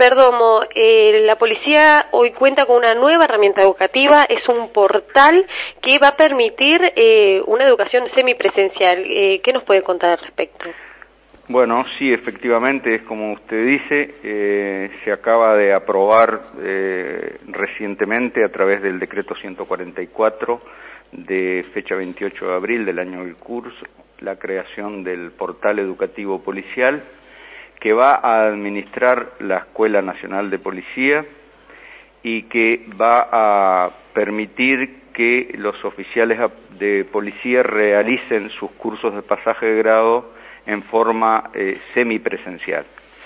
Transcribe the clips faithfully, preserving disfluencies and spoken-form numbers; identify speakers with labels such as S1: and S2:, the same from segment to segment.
S1: Perdomo, eh, la policía hoy cuenta con una nueva herramienta educativa, es un portal que va a permitir eh, una educación semipresencial. Eh, ¿Qué nos puede contar al respecto?
S2: Bueno, sí, efectivamente, es como usted dice, eh, se acaba de aprobar eh, recientemente a través del decreto ciento cuarenta y cuatro de fecha veintiocho de abril del año del curso, la creación del portal educativo policial que va a administrar la Escuela Nacional de Policía y que va a permitir que los oficiales de policía realicen sus cursos de pasaje de grado en forma eh, semipresencial.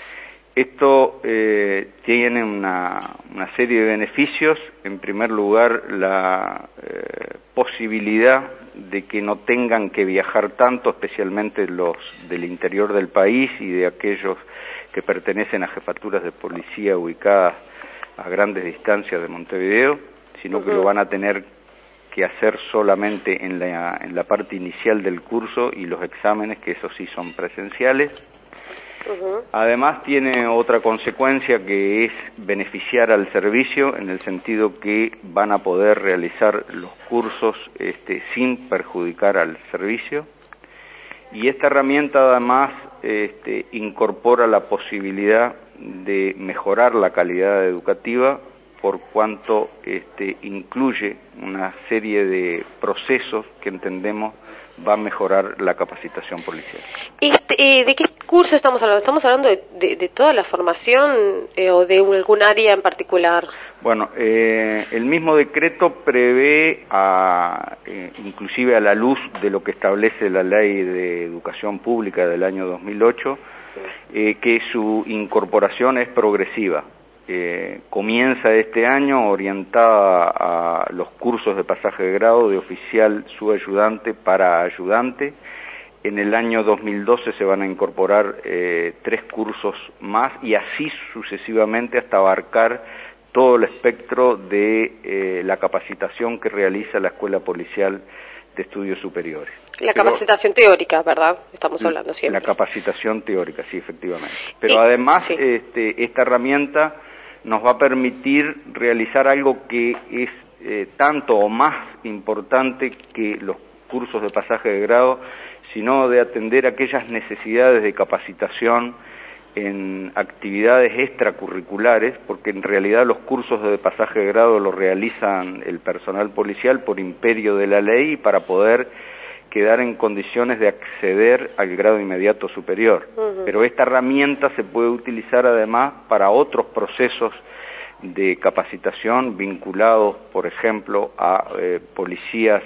S2: Esto eh, tiene una, una serie de beneficios. En primer lugar, la eh, posibilidad de que no tengan que viajar tanto, especialmente los del interior del país y de aquellos que pertenecen a jefaturas de policía ubicadas a grandes distancias de Montevideo, sino que lo van a tener que hacer solamente en la, en la parte inicial del curso y los exámenes, que esos sí son presenciales. Uh-huh. Además tiene otra consecuencia que es beneficiar al servicio en el sentido que van a poder realizar los cursos este, sin perjudicar al servicio, y esta herramienta además este, incorpora la posibilidad de mejorar la calidad educativa por cuanto este, incluye una serie de procesos que entendemos va a mejorar la capacitación policial.
S1: Este, eh, ¿De qué curso estamos hablando? ¿Estamos hablando de, de, de toda la formación eh, o de algún área en particular?
S2: Bueno, eh, el mismo decreto prevé, a, eh, inclusive a la luz de lo que establece la Ley de Educación Pública del año dos mil ocho, eh, que su incorporación es progresiva. Eh, comienza este año orientada a los cursos de pasaje de grado de oficial subayudante para ayudante. En el año dos mil doce se van a incorporar eh, tres cursos más y así sucesivamente hasta abarcar todo el espectro de eh, la capacitación que realiza la Escuela Policial de Estudios Superiores.
S1: La Pero, capacitación teórica, ¿verdad? Estamos hablando siempre.
S2: La capacitación teórica, sí, efectivamente. Pero y, además sí. este, esta herramienta nos va a permitir realizar algo que es eh, tanto o más importante que los cursos de pasaje de grado, sino de atender aquellas necesidades de capacitación en actividades extracurriculares, porque en realidad los cursos de pasaje de grado los realizan el personal policial por imperio de la ley y para poder quedar en condiciones de acceder al grado inmediato superior. Uh-huh. Pero esta herramienta se puede utilizar además para otros procesos de capacitación vinculados, por ejemplo, a eh, policías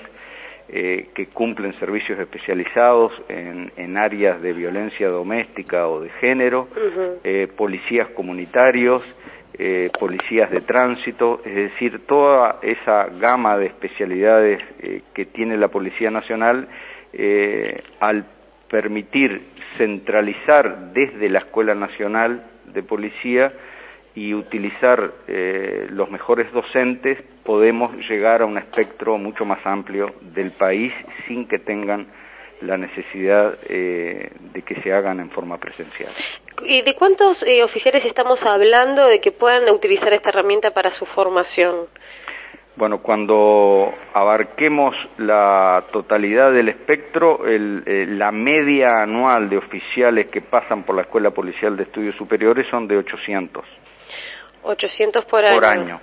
S2: eh, que cumplen servicios especializados en, en áreas de violencia doméstica o de género, uh-huh. eh, policías comunitarios, eh, policías de tránsito, es decir, toda esa gama de especialidades eh, que tiene la Policía Nacional, eh, al permitir centralizar desde la Escuela Nacional de Policía y utilizar eh, los mejores docentes, podemos llegar a un espectro mucho más amplio del país sin que tengan la necesidad eh, de que se hagan en forma presencial.
S1: ¿Y de cuántos eh, oficiales estamos hablando de que puedan utilizar esta herramienta para su formación?
S2: Bueno, cuando abarquemos la totalidad del espectro, el, eh, la media anual de oficiales que pasan por la Escuela Policial de Estudios Superiores son de ochocientos.
S1: ochocientos por año.
S2: Por año.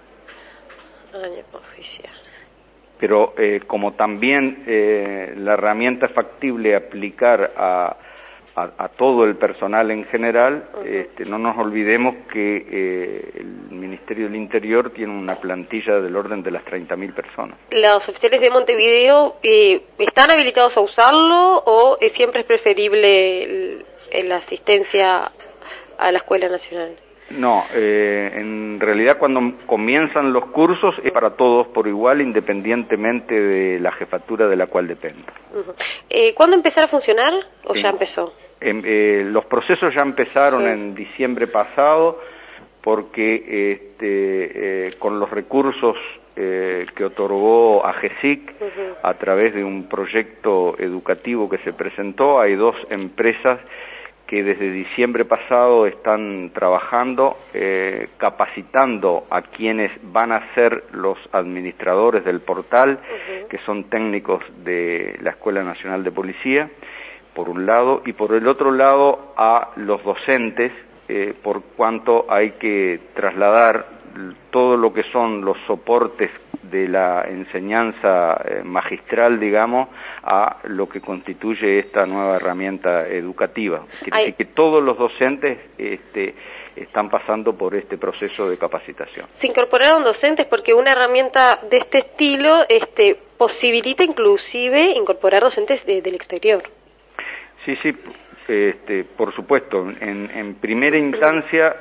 S1: Año oficial.
S2: Pero eh, como también eh, la herramienta es factible aplicar a, a, a todo el personal en general, uh-huh. este, no nos olvidemos que eh, el Ministerio del Interior tiene una plantilla del orden de las treinta mil personas.
S1: ¿Los oficiales de Montevideo eh, están habilitados a usarlo o eh, siempre es preferible el, el, la asistencia a la Escuela Nacional?
S2: No, eh, en realidad cuando comienzan los cursos es para todos por igual, independientemente de la jefatura de la cual dependa. Uh-huh.
S1: Eh, ¿Cuándo empezará a funcionar o
S2: sí.
S1: ya empezó?
S2: Eh, eh, los procesos ya empezaron sí. en diciembre pasado, porque este, eh, con los recursos eh, que otorgó a GESIC uh-huh. a través de un proyecto educativo que se presentó, hay dos empresas que desde diciembre pasado están trabajando, eh, capacitando a quienes van a ser los administradores del portal, uh-huh. que son técnicos de la Escuela Nacional de Policía, por un lado, y por el otro lado a los docentes, eh, por cuanto hay que trasladar todo lo que son los soportes de la enseñanza eh, magistral, digamos, a lo que constituye esta nueva herramienta educativa. Quiere decir que todos los docentes este, están pasando por este proceso de capacitación.
S1: Se incorporaron docentes porque una herramienta de este estilo este, posibilita inclusive incorporar docentes de, del exterior.
S2: Sí, sí. Este, por supuesto, en, en primera instancia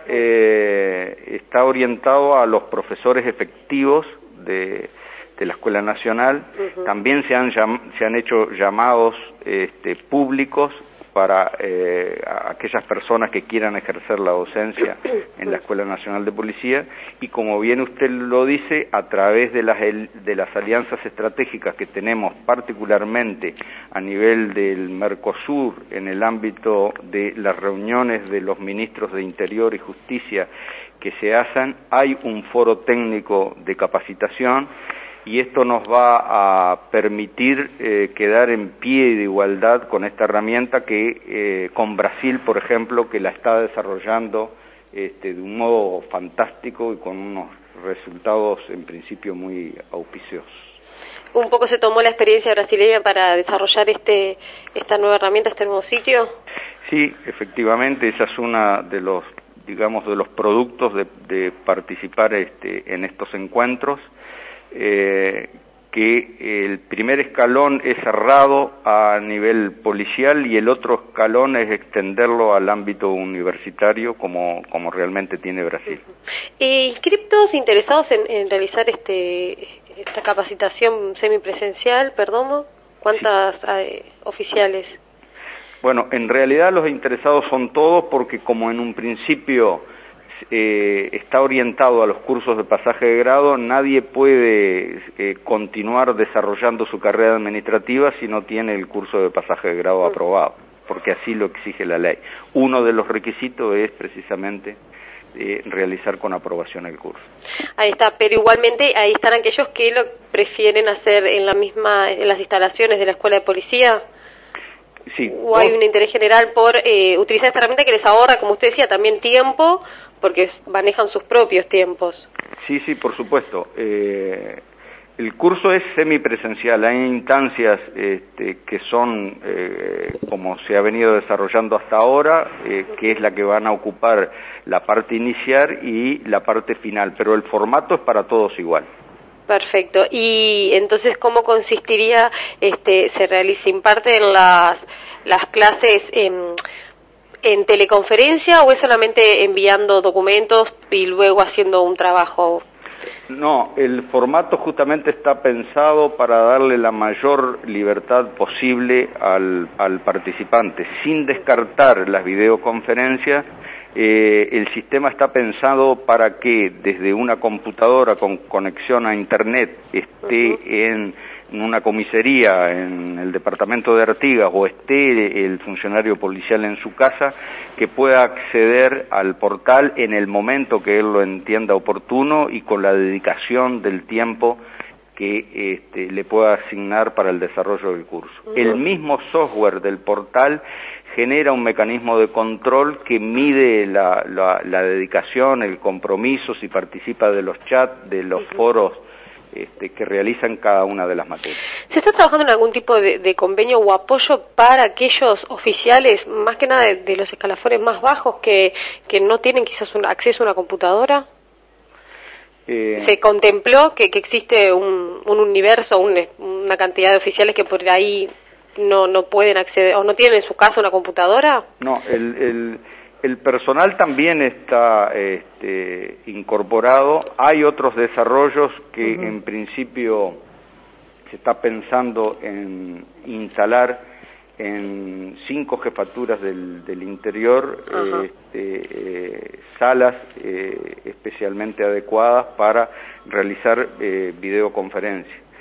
S2: eh, está orientado a los profesores efectivos de, de la Escuela Nacional. Uh-huh. También se han, llam, se han hecho llamados este, públicos para eh, a aquellas personas que quieran ejercer la docencia en la Escuela Nacional de Policía, y como bien usted lo dice, a través de las, de las alianzas estratégicas que tenemos particularmente a nivel del Mercosur, en el ámbito de las reuniones de los ministros de Interior y Justicia que se hacen, hay un foro técnico de capacitación, y esto nos va a permitir eh, quedar en pie de igualdad con esta herramienta que eh, con Brasil, por ejemplo, que la está desarrollando este, de un modo fantástico y con unos resultados en principio muy auspiciosos.
S1: ¿Un poco se tomó la experiencia brasileña para desarrollar este esta nueva herramienta, este nuevo sitio?
S2: Sí, efectivamente, esa es una de los, digamos, de los productos de, de participar este, en estos encuentros. Eh, que el primer escalón es cerrado a nivel policial y el otro escalón es extenderlo al ámbito universitario como, como realmente tiene Brasil.
S1: Eh, ¿Inscriptos interesados en, en realizar este esta capacitación semipresencial, perdón? ¿Cuántas sí. eh, oficiales?
S2: Bueno, en realidad los interesados son todos, porque como en un principio Eh, está orientado a los cursos de pasaje de grado, nadie puede eh, continuar desarrollando su carrera administrativa si no tiene el curso de pasaje de grado aprobado, porque así lo exige la ley. Uno de los requisitos es precisamente eh, realizar con aprobación el curso.
S1: Ahí está, pero igualmente ahí están aquellos que lo prefieren hacer en la misma, en las instalaciones de la Escuela de Policía.
S2: Sí.
S1: ¿O hay un interés general por eh, utilizar esta herramienta que les ahorra, como usted decía, también tiempo, porque manejan sus propios tiempos?
S2: Sí, sí, por supuesto. Eh, el curso es semipresencial. Hay instancias este, que son, eh, como se ha venido desarrollando hasta ahora, eh, que es la que van a ocupar la parte inicial y la parte final, pero el formato es para todos igual.
S1: Perfecto. Y entonces, ¿cómo consistiría, este, se realiza, imparten las, las clases en... ¿En teleconferencia o es solamente enviando documentos y luego haciendo un trabajo?
S2: No, el formato justamente está pensado para darle la mayor libertad posible al, al participante, sin descartar las videoconferencias. Eh, el sistema está pensado para que desde una computadora con conexión a internet esté uh-huh. en en una comisaría en el departamento de Artigas o esté el funcionario policial en su casa, que pueda acceder al portal en el momento que él lo entienda oportuno y con la dedicación del tiempo que este, le pueda asignar para el desarrollo del curso. Uh-huh. El mismo software del portal genera un mecanismo de control que mide la, la, la dedicación, el compromiso, si participa de los chats, de los uh-huh. foros Este, que realizan cada una de las materias.
S1: ¿Se está trabajando en algún tipo de, de convenio o apoyo para aquellos oficiales, más que nada de, de los escalafones más bajos, que, que no tienen quizás un acceso a una computadora? Eh, ¿Se contempló que, que existe un, un universo, un, una cantidad de oficiales que por ahí no, no pueden acceder o no tienen en su casa una computadora?
S2: No, el... el... El personal también está este, incorporado. Hay otros desarrollos que uh-huh. en principio se está pensando en instalar en cinco jefaturas del, del interior, uh-huh. este, eh, salas eh, especialmente adecuadas para realizar eh, videoconferencias.